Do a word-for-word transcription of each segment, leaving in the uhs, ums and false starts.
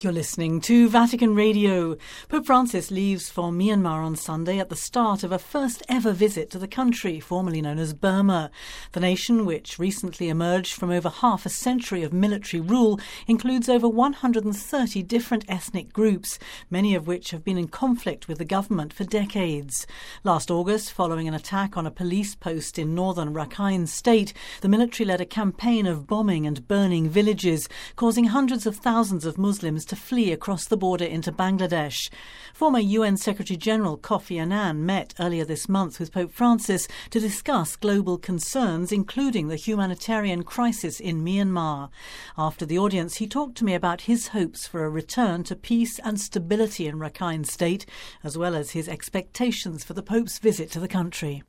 You're listening to Vatican Radio. Pope Francis leaves for Myanmar on Sunday at the start of a first-ever visit to the country, formerly known as Burma. The nation, which recently emerged from over half a century of military rule, includes over one hundred thirty different ethnic groups, many of which have been in conflict with the government for decades. Last August, following an attack on a police post in northern Rakhine State, the military led a campaign of bombing and burning villages, causing hundreds of thousands of Muslims to flee across the border into Bangladesh. Former U N Secretary-General Kofi Annan met earlier this month with Pope Francis to discuss global concerns, including the humanitarian crisis in Myanmar. After the audience, he talked to me about his hopes for a return to peace and stability in Rakhine State, as well as his expectations for the Pope's visit to the country.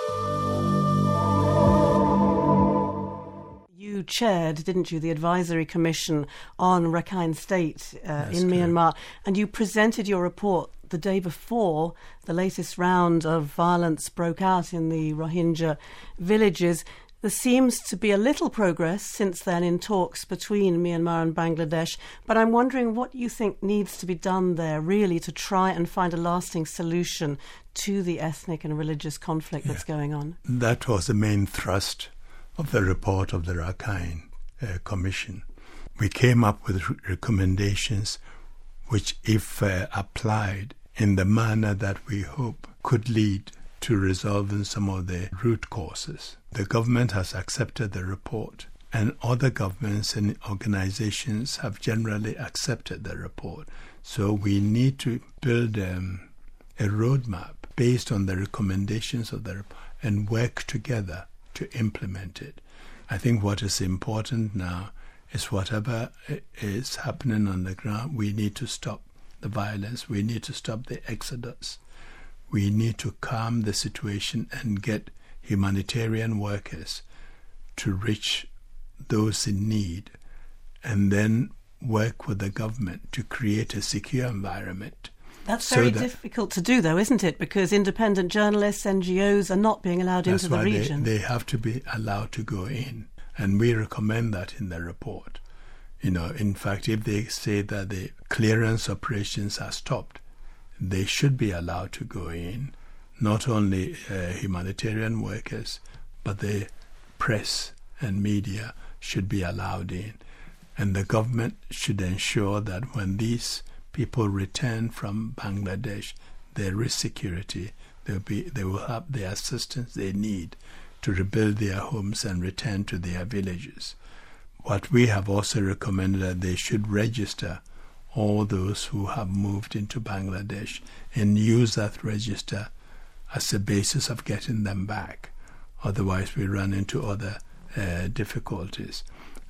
You chaired, didn't you, the Advisory Commission on Rakhine State uh, in Myanmar, and you presented your report the day before the latest round of violence broke out in the Rohingya villages. There seems to be a little progress since then in talks between Myanmar and Bangladesh, but I'm wondering what you think needs to be done there, really, to try and find a lasting solution to the ethnic and religious conflict yeah. that's going on. That was the main thrust of the report of the Rakhine uh, Commission. We came up with re- recommendations which, if uh, applied in the manner that we hope, could lead to resolving some of the root causes. The government has accepted the report, and other governments and organizations have generally accepted the report. So we need to build um, a roadmap based on the recommendations of the report and work together to implement it. I think what is important now is whatever is happening on the ground, we need to stop the violence, we need to stop the exodus, we need to calm the situation and get humanitarian workers to reach those in need, and then work with the government to create a secure environment. That's very so that, difficult to do, though, isn't it? Because independent journalists, N G Os are not being allowed into the region. They, they have to be allowed to go in. And we recommend that in the report. You know, in fact, if they say that the clearance operations are stopped, they should be allowed to go in. Not only uh, humanitarian workers, but the press and media should be allowed in. And the government should ensure that when these people return from Bangladesh, there is security. They'll be, they will have the assistance they need to rebuild their homes and return to their villages. What we have also recommended that they should register all those who have moved into Bangladesh and use that register as a basis of getting them back. Otherwise, we run into other uh, difficulties.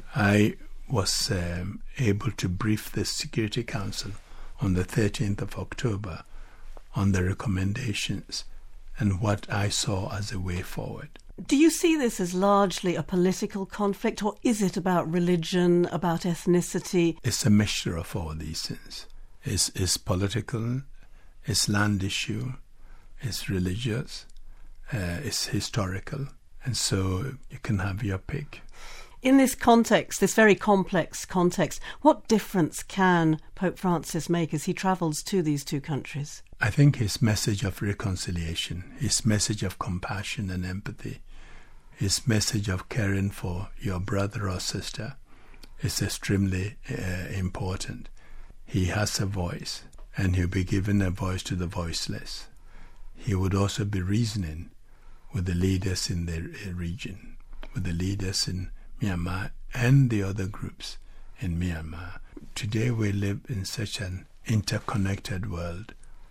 I was um, able to brief the Security Council on the thirteenth of October on the recommendations and what I saw as a way forward. Do you see this as largely a political conflict, or is it about religion, about ethnicity? It's a mixture of all these things. It's, it's political, it's land issue, it's religious, uh, it's historical, and so you can have your pick. In this context, this very complex context, what difference can Pope Francis make as he travels to these two countries? I think his message of reconciliation, his message of compassion and empathy, his message of caring for your brother or sister is extremely uh, important. He has a voice, and he'll be giving a voice to the voiceless. He would also be reasoning with the leaders in the region, with the leaders in Myanmar and the other groups in Myanmar. Today we live in such an interconnected world.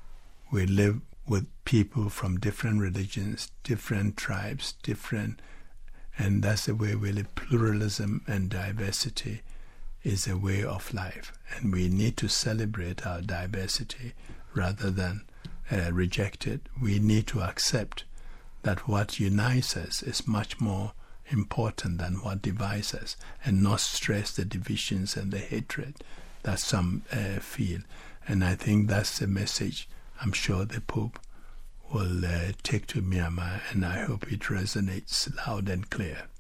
We live with people from different religions, different tribes, different, and that's the way we live. Pluralism and diversity is a way of life, and we need to celebrate our diversity rather than uh, reject it. We need to accept that what unites us is much more important than what divides us, and not stress the divisions and the hatred that some uh, feel. And I think that's the message I'm sure the Pope will uh, take to Myanmar, and I hope it resonates loud and clear.